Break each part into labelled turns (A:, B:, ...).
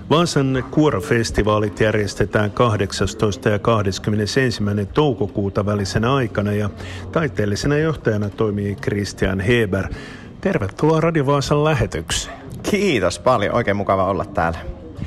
A: Vaasan kuorofestivaalit järjestetään 18. ja 21. toukokuuta välisenä aikana ja taiteellisena johtajana toimii Christian Heber. Tervetuloa Radio Vaasan lähetykseen.
B: Kiitos paljon, oikein mukava olla täällä.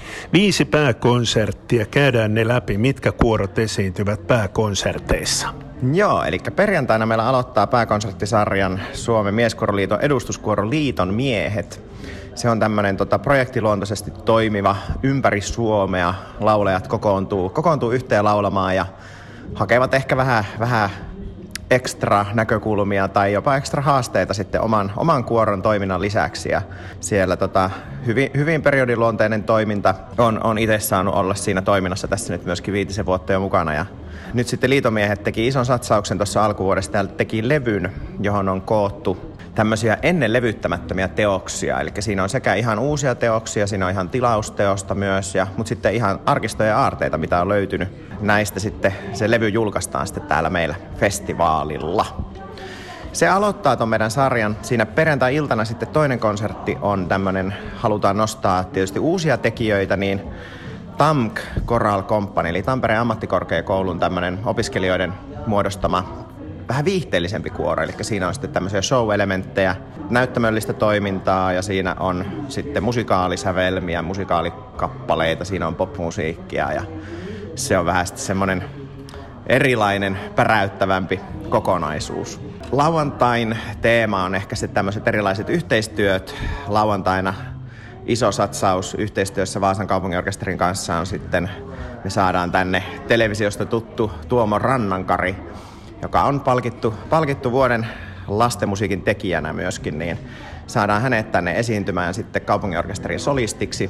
A: 5 pääkonserttia, käydään ne läpi, mitkä kuorot esiintyvät pääkonserteissa.
B: Joo, eli perjantaina meillä aloittaa pääkonserttisarjan Suomen Mieskuoroliiton edustuskuoroliiton miehet. Se on tämmöinen projektiluontoisesti toimiva ympäri Suomea. Laulajat kokoontuu yhteen laulamaan ja hakevat ehkä vähän ekstra näkökulmia tai jopa ekstra haasteita sitten oman kuoron toiminnan lisäksi. Ja siellä hyvin periodiluonteinen toiminta on itse saanut olla siinä toiminnassa tässä nyt myöskin 5 vuotta jo mukana. Ja nyt sitten liitomiehet teki ison satsauksen tuossa alkuvuodesta ja teki levyn, johon on koottu tämmöisiä ennen levyttämättömiä teoksia. Eli siinä on sekä ihan uusia teoksia, siinä on ihan tilausteosta myös, mutta sitten ihan arkistoja ja aarteita, mitä on löytynyt. Näistä sitten se levy julkaistaan sitten täällä meillä festivaalilla. Se aloittaa ton meidän sarjan. Siinä perjantai-iltana sitten toinen konsertti on tämmönen, halutaan nostaa tietysti uusia tekijöitä, niin TAMK Choral Company, eli Tampereen ammattikorkeakoulun tämmönen opiskelijoiden muodostama vähän viihteellisempi kuoro, eli siinä on sitten tämmöisiä show-elementtejä, näyttämöllistä toimintaa ja siinä on sitten musikaalisävelmiä, musikaalikappaleita, siinä on popmusiikkia ja se on vähän sitten semmoinen erilainen, päräyttävämpi kokonaisuus. Lauantain teema on ehkä sitten tämmöiset erilaiset yhteistyöt. Lauantaina iso satsaus yhteistyössä Vaasan kaupunginorkesterin kanssa on sitten, me saadaan tänne televisiosta tuttu Tuomo Rannankari, joka on palkittu vuoden lastenmusiikin tekijänä myöskin, niin saadaan hänet tänne esiintymään sitten kaupunginorkesterin solistiksi.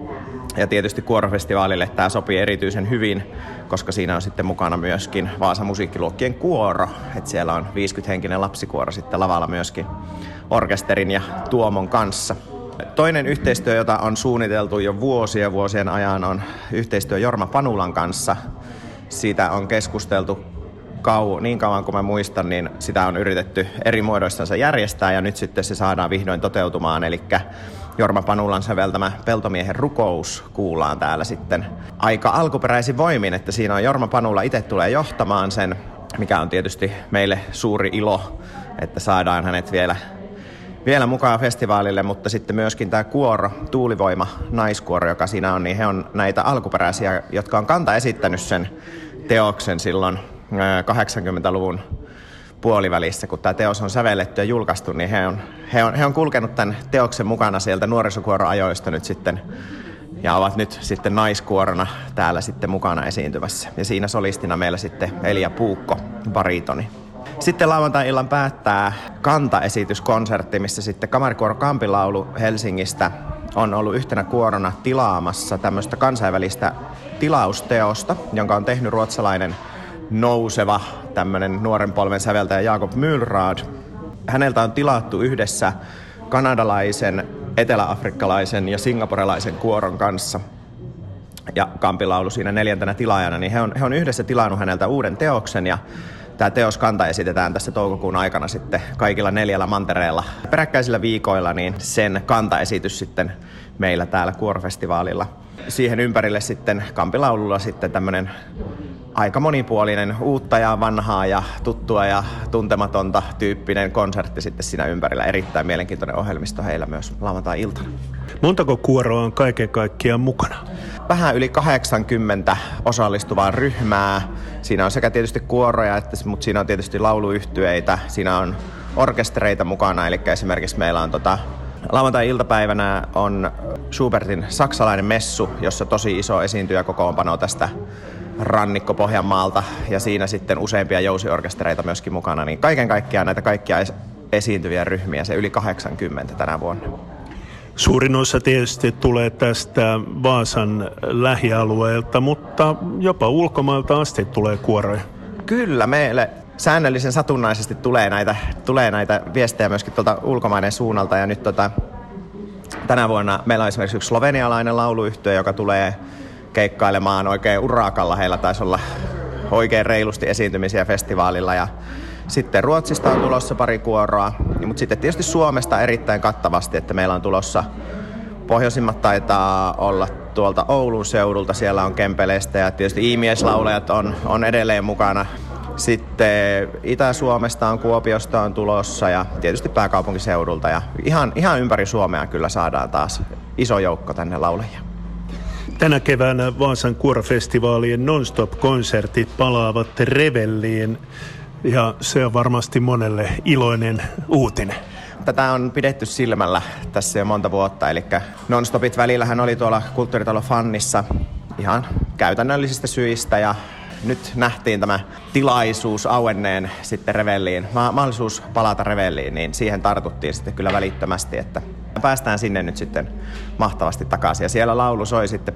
B: Ja tietysti kuorofestivaalille tämä sopii erityisen hyvin, koska siinä on sitten mukana myöskin Vaasan musiikkiluokkien kuoro. Et siellä on 50-henkinen lapsikuoro sitten lavalla myöskin orkesterin ja Tuomon kanssa. Toinen yhteistyö, jota on suunniteltu jo vuosien ajan, on yhteistyö Jorma Panulan kanssa. Siitä on keskusteltu niin kauan kuin mä muistan, niin sitä on yritetty eri muodoissansa järjestää ja nyt sitten se saadaan vihdoin toteutumaan. Eli Jorma Panulan säveltämä Peltomiehen rukous kuullaan täällä sitten aika alkuperäisin voimin, että siinä on Jorma Panula itse tulee johtamaan sen, mikä on tietysti meille suuri ilo, että saadaan hänet vielä mukaan festivaalille, mutta sitten myöskin tämä kuoro, Tuulivoima naiskuoro, joka siinä on, niin he on näitä alkuperäisiä, jotka on kanta esittänyt sen teoksen silloin 80-luvun puolivälissä, kun tämä teos on sävelletty ja julkaistu, niin he on kulkenut tämän teoksen mukana sieltä nuorisokuoroajoista nyt sitten ja ovat nyt sitten naiskuorona täällä sitten mukana esiintymässä. Ja siinä solistina meillä sitten Elia Puukko, baritoni. Sitten lauantai-illan päättää kantaesityskonsertti, missä sitten Kamarikuoro Kampilaulu Helsingistä on ollut yhtenä kuorona tilaamassa tämmöistä kansainvälistä tilausteosta, jonka on tehnyt ruotsalainen nouseva tämmöinen nuoren polven säveltäjä Jakob Mühlrad. Häneltä on tilattu yhdessä kanadalaisen, eteläafrikkalaisen ja singaporelaisen kuoron kanssa. Ja Kampilaulu siinä 4. tilaajana, niin he on yhdessä tilannut häneltä uuden teoksen ja tämä teos kanta esitetään tässä toukokuun aikana sitten kaikilla 4 mantereella. Peräkkäisillä viikoilla niin sen kantaesitys sitten meillä täällä kuorofestivaalilla. Siihen ympärille sitten Kampilaululla sitten tämmöinen aika monipuolinen uutta ja vanhaa ja tuttua ja tuntematonta tyyppinen konsertti sitten siinä ympärillä. Erittäin mielenkiintoinen ohjelmisto heillä myös lauantai-iltana.
A: Montako kuoroa on kaiken kaikkiaan mukana?
B: Vähän yli 80 osallistuvaa ryhmää. Siinä on sekä tietysti kuoroja, mutta siinä on tietysti lauluyhtyeitä. Siinä on orkestereita mukana, eli esimerkiksi meillä on lauantai-iltapäivänä on Schubertin saksalainen messu, jossa tosi iso esiintyjäkokoonpano tästä Rannikko-Pohjanmaalta ja siinä sitten useampia jousiorkestereita myöskin mukana, niin kaiken kaikkiaan näitä kaikkia esiintyviä ryhmiä, se yli 80 tänä vuonna.
A: Suurin osa tietysti tulee tästä Vaasan lähialueelta, mutta jopa ulkomailta asti tulee kuoroja.
B: Kyllä, meille säännöllisen satunnaisesti tulee näitä viestejä myöskin tuolta ulkomaiden suunnalta ja nyt tänä vuonna meillä on esimerkiksi yksi slovenialainen lauluyhtye, joka tulee keikkailemaan oikein urakalla. Heillä taisi olla oikein reilusti esiintymisiä festivaalilla ja sitten Ruotsista on tulossa pari kuoroa, mutta sitten tietysti Suomesta erittäin kattavasti, että meillä on tulossa Pohjoisimmat taitaa olla tuolta Oulun seudulta, siellä on Kempeleistä ja tietysti iimieslaulajat on edelleen mukana. Sitten Itä-Suomesta on, Kuopiosta on tulossa ja tietysti pääkaupunkiseudulta ja ihan ympäri Suomea kyllä saadaan taas iso joukko tänne laulajia.
A: Tänä keväänä Vaasan kuorofestivaalien non-stop-konsertit palaavat Revelliin ja se on varmasti monelle iloinen uutinen.
B: Tätä on pidetty silmällä tässä jo monta vuotta, eli non-stopit välillähän oli tuolla Kulttuuritalo Fannissa ihan käytännöllisistä syistä ja nyt nähtiin tämä tilaisuus auenneen sitten Revelliin, mahdollisuus palata Revelliin, niin siihen tartuttiin sitten kyllä välittömästi, että päästään sinne nyt sitten mahtavasti takaisin. Ja siellä laulu soi sitten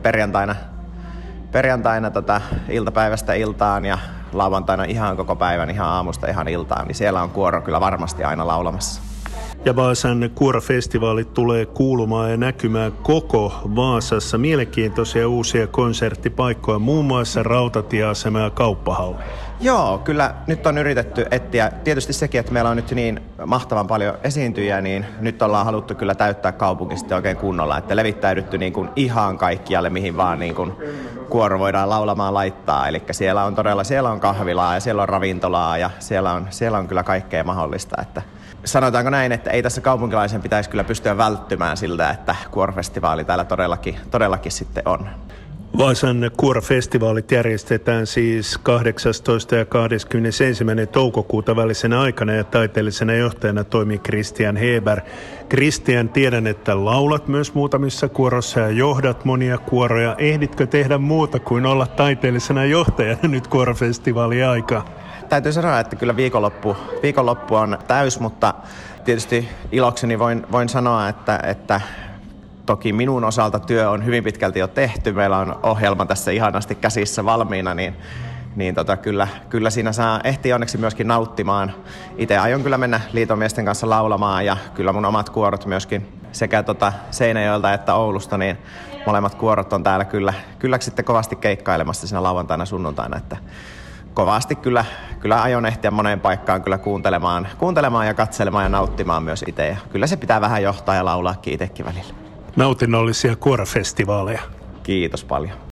B: perjantaina iltapäivästä iltaan ja lauantaina ihan koko päivän, ihan aamusta ihan iltaan, niin siellä on kuoro kyllä varmasti aina laulamassa.
A: Ja Vaasan kuorofestivaalit tulee kuulumaan ja näkymään koko Vaasassa. Mielenkiintoisia uusia konserttipaikkoja, muun muassa rautatieasema ja kauppahalli.
B: Joo, kyllä nyt on yritetty etsiä. Tietysti sekin, että meillä on nyt niin mahtavan paljon esiintyjiä, niin nyt ollaan haluttu kyllä täyttää kaupunki sitten oikein kunnolla. Että levittäydytty niin kuin ihan kaikkialle, mihin vaan niin kuin kuoro voidaan laulamaan laittaa. Eli siellä on kahvilaa ja siellä on ravintolaa ja siellä on kyllä kaikkea mahdollista. Että sanotaanko näin, että ei tässä kaupunkilaisen pitäisi kyllä pystyä välttymään siltä, että kuorofestivaali täällä todellakin sitten on.
A: Vaasan kuorofestivaalit järjestetään siis 18. ja 21. toukokuuta välisenä aikana ja taiteellisena johtajana toimii Christian Heber. Christian, tiedän, että laulat myös muutamissa kuorossa ja johdat monia kuoroja. Ehditkö tehdä muuta kuin olla taiteellisena johtajana nyt kuorofestivaalin aikaa?
B: Täytyy sanoa, että kyllä viikonloppu on täys, mutta tietysti ilokseni voin sanoa, että toki minun osalta työ on hyvin pitkälti jo tehty. Meillä on ohjelma tässä ihanasti käsissä valmiina, niin kyllä siinä ehtii onneksi myöskin nauttimaan. Itse aion kyllä mennä liitomiesten kanssa laulamaan ja kyllä mun omat kuorot myöskin sekä Seinäjoelta että Oulusta, niin molemmat kuorot on täällä kyllä sitten kovasti keikkailemassa siinä lauantaina sunnuntaina, että kovasti kyllä aion ehtiä moneen paikkaan kyllä kuuntelemaan ja katselemaan ja nauttimaan myös itse. Ja kyllä se pitää vähän johtaa ja laulaakin itsekin välillä.
A: Nautinnollisia kuorofestivaaleja.
B: Kiitos paljon.